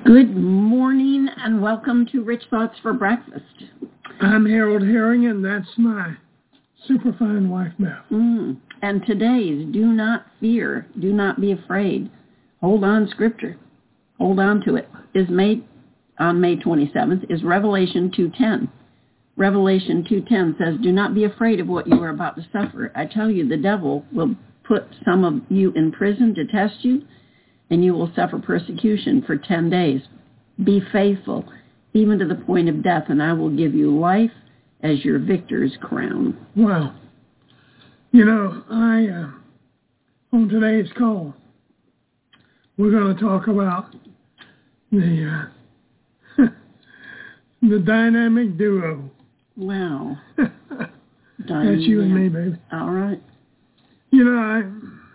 Good morning and welcome to Rich Thoughts for Breakfast. I'm Harold Herring and that's my superfine wife, Beth. And today's do not fear, do not be afraid. Hold on scripture. Hold on to it. Is made on May 27th is Revelation 2:10. Revelation 2:10 says, do not be afraid of what you are about to suffer. I tell you, the devil will put some of you in prison to test you, and you will suffer persecution for 10 days. Be faithful, even to the point of death, and I will give you life as your victor's crown. Wow. You know, on today's call, we're going to talk about the the dynamic duo. Wow. That's you and me, baby. All right. You know,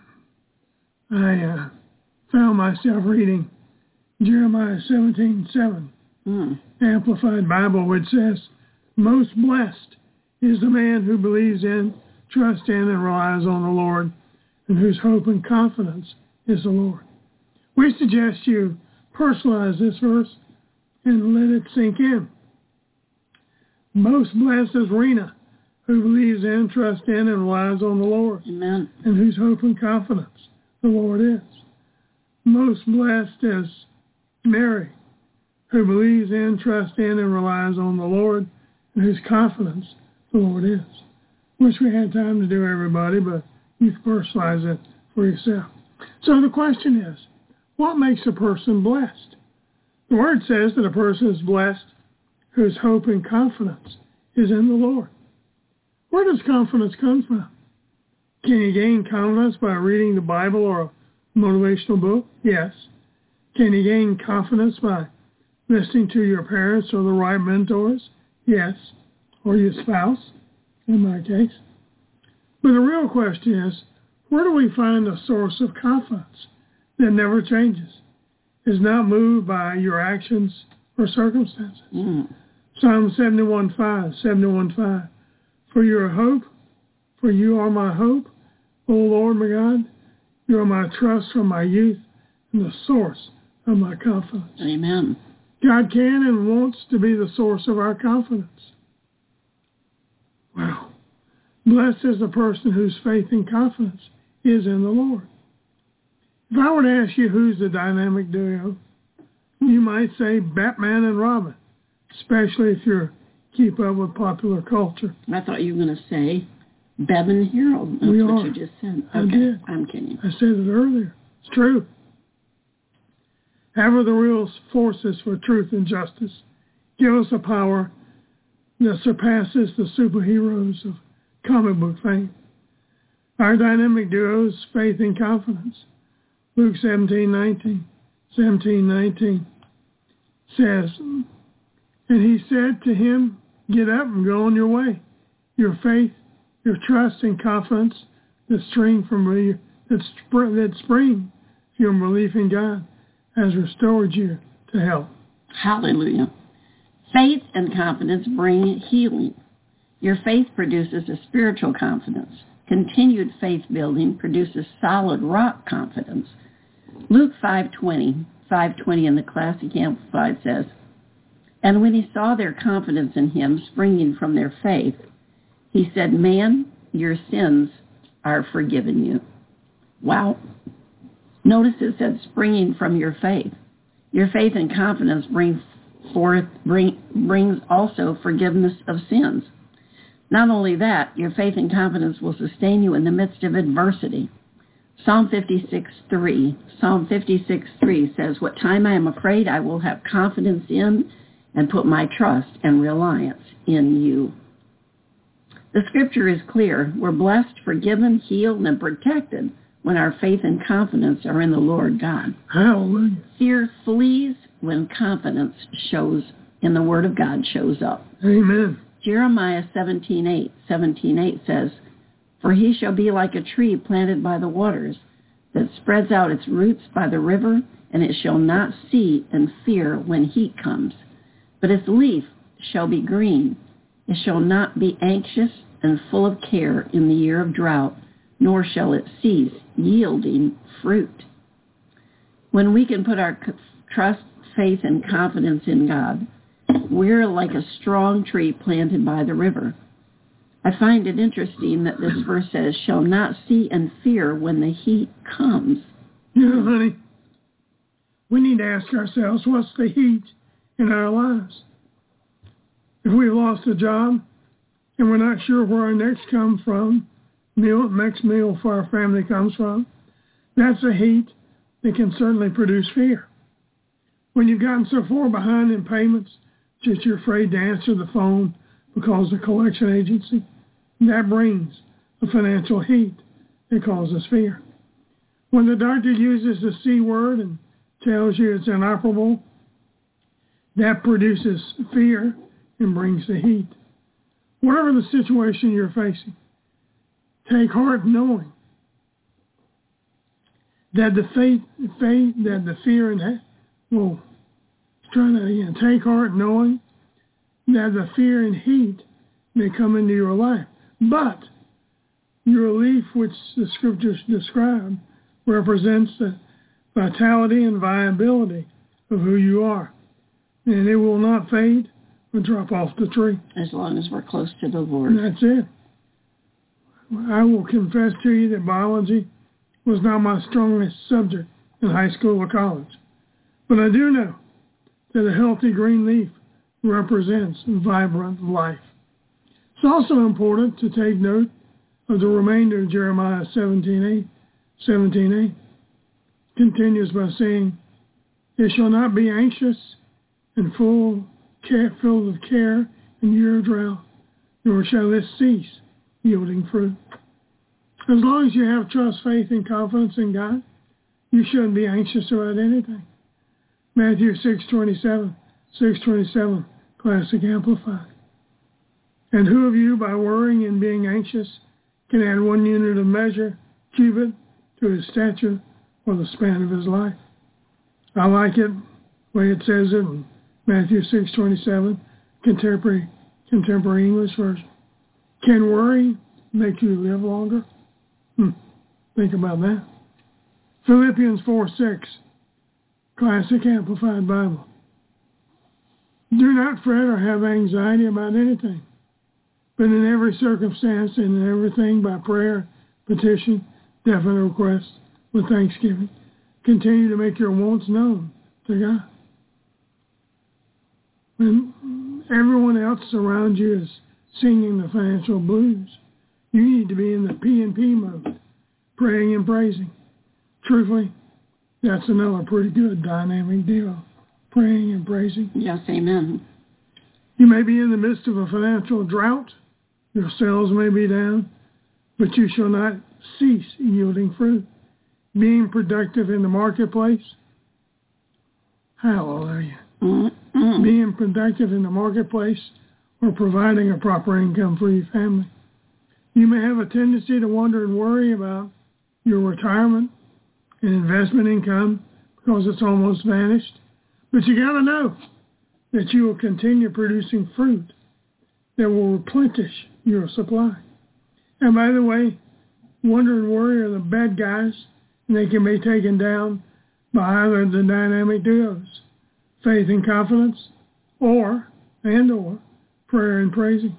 I found myself reading Jeremiah 17:7, Amplified Bible, which says, most blessed is the man who believes in, trusts in, and relies on the Lord, and whose hope and confidence is the Lord. We suggest you personalize this verse and let it sink in. Most blessed is Rena, who believes in, trusts in, and relies on the Lord. Amen. And whose hope and confidence the Lord is. Most blessed is Mary, who believes in, trusts in, and relies on the Lord, and whose confidence the Lord is. Wish we had time to do everybody, but you can personalize it for yourself. So the question is, what makes a person blessed? The Word says that a person is blessed whose hope and confidence is in the Lord. Where does confidence come from? Can you gain confidence by reading the Bible or a motivational book? Yes. Can you gain confidence by listening to your parents or the right mentors? Yes. Or your spouse, in my case. But the real question is, where do we find a source of confidence that never changes, is not moved by your actions or circumstances? Psalm 71:5, for your hope, for you are my hope, O Lord my God, you are my trust from my youth and the source of my confidence. Amen. God can and wants to be the source of our confidence. Wow. Blessed is the person whose faith and confidence is in the Lord. If I were to ask you who's the dynamic duo, you might say Batman and Robin, especially if you keep up with popular culture. I thought you were going to say Bev and Harold. That's what you just said. Okay. I did. I'm kidding. I said it earlier. It's true. Ever the real forces for truth and justice give us a power that surpasses the superheroes of comic book fame. Our dynamic duo is faith and confidence. Luke 17:19 says, and he said to him, get up and go on your way. Your faith, your trust and confidence that spring from your belief in God has restored you to health. Hallelujah. Faith and confidence bring healing. Your faith produces a spiritual confidence. Continued faith building produces solid rock confidence. Luke 5:20 in the Classic Amplified says, and when he saw their confidence in him springing from their faith, he said, man, your sins are forgiven you. Wow. Notice it said springing from your faith. Your faith and confidence brings also forgiveness of sins. Not only that, your faith and confidence will sustain you in the midst of adversity. Psalm 56:3 says, what time I am afraid, I will have confidence in and put my trust and reliance in you. The scripture is clear. We're blessed, forgiven, healed, and protected when our faith and confidence are in the Lord God. Hallelujah. Fear flees when confidence in the Word of God shows up. Amen. Jeremiah 17:8 says, for he shall be like a tree planted by the waters that spreads out its roots by the river, and it shall not see and fear when heat comes. But its leaf shall be green. It shall not be anxious and full of care in the year of drought, nor shall it cease yielding fruit. When we can put our trust, faith and confidence in God. We're like a strong tree planted by the river. I find it interesting that this verse says, shall not see and fear when the heat comes. You know, honey, we need to ask ourselves, what's the heat in our lives? If we've lost a job and we're not sure where our next meal for our family comes from, that's a heat that can certainly produce fear. When you've gotten so far behind in payments that you're afraid to answer the phone because of the collection agency, that brings a financial heat that causes fear. When the doctor uses the C word and tells you it's inoperable, that produces fear and brings the heat. Whatever the situation you're facing, take heart knowing that the fear and take heart knowing that the fear and heat may come into your life. But your relief, which the scriptures describe, represents the vitality and viability of who you are. And it will not fade or drop off the tree. As long as we're close to the Lord. And that's it. I will confess to you that biology was not my strongest subject in high school or college. But I do know that a healthy green leaf represents vibrant life. It's also important to take note of the remainder of Jeremiah 17:8. Continues by saying, they shall not be anxious and filled of care in year of drought, nor shall this cease yielding fruit. As long as you have trust, faith, and confidence in God, you shouldn't be anxious about anything. Matthew 6:27, Classic Amplified. And who of you, by worrying and being anxious, can add 1 unit of measure, cubit, to his stature or the span of his life? I like it, the way it says it in Matthew 6:27, contemporary English version. Can worry make you live longer? Think about that. Philippians 4:6, Classic Amplified Bible. Do not fret or have anxiety about anything, but in every circumstance and in everything by prayer, petition, definite request, with thanksgiving, continue to make your wants known to God. When everyone else around you is singing the financial blues, you need to be in the P&P mode, praying and praising. Truthfully, that's another pretty good dynamic deal, praying and praising. Yes, amen. You may be in the midst of a financial drought. Your sales may be down, but you shall not cease yielding fruit, being productive in the marketplace. Hallelujah. Mm-hmm. Being productive in the marketplace or providing a proper income for your family. You may have a tendency to wonder and worry about your retirement and investment income because it's almost vanished. But you got to know that you will continue producing fruit that will replenish your supply. And by the way, wonder and worry are the bad guys, and they can be taken down by either the dynamic duos, faith and confidence, or prayer and praising.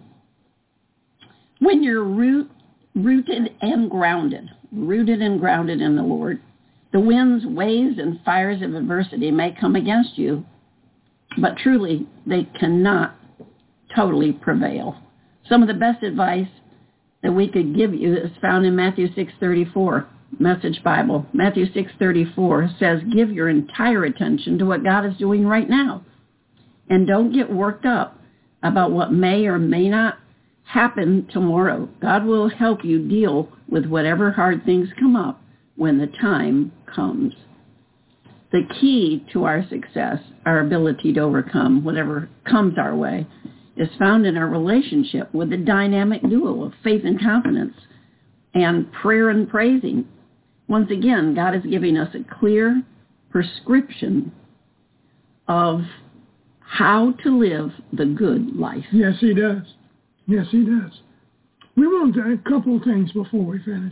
When you're rooted and grounded in the Lord, the winds, waves, and fires of adversity may come against you, but truly they cannot totally prevail. Some of the best advice that we could give you is found in Matthew 6:34, Message Bible. Matthew 6:34 says, give your entire attention to what God is doing right now. And don't get worked up about what may or may not happen tomorrow. God will help you deal with whatever hard things come up when the time comes. The key to our success, our ability to overcome whatever comes our way, is found in our relationship with the dynamic duo of faith and confidence and prayer and praising. Once again, God is giving us a clear prescription of how to live the good life. Yes, he does. Yes, he does. We want to, a couple of things before we finish.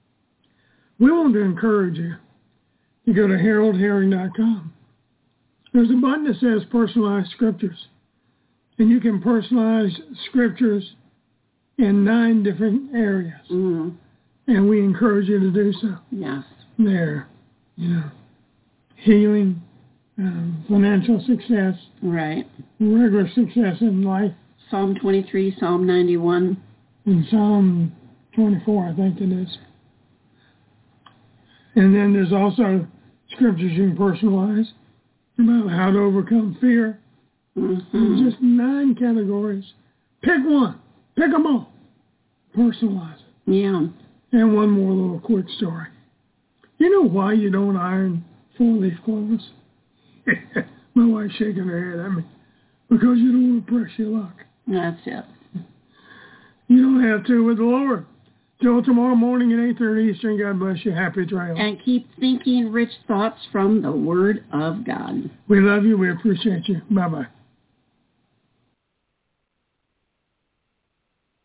We want to encourage you to go to HaroldHerring.com There's a button that says personalized scriptures. And you can personalize scriptures in 9 different areas. Mm-hmm. And we encourage you to do so. Yes. There, healing, financial success, right, regular success in life. Psalm 23, Psalm 91. And Psalm 24, I think it is. And then there's also scriptures you can personalize about how to overcome fear. Mm-hmm. Just 9 categories. Pick one. Pick them all. Personalize it. Yeah. And one more little quick story. You know why you don't iron 4-leaf clovers? My wife's shaking her head at me. Because you don't want to press your luck. That's it. You don't have to with the Lord. Till tomorrow morning at 8:30 Eastern, God bless you. Happy trail. And keep thinking rich thoughts from the Word of God. We love you. We appreciate you. Bye-bye.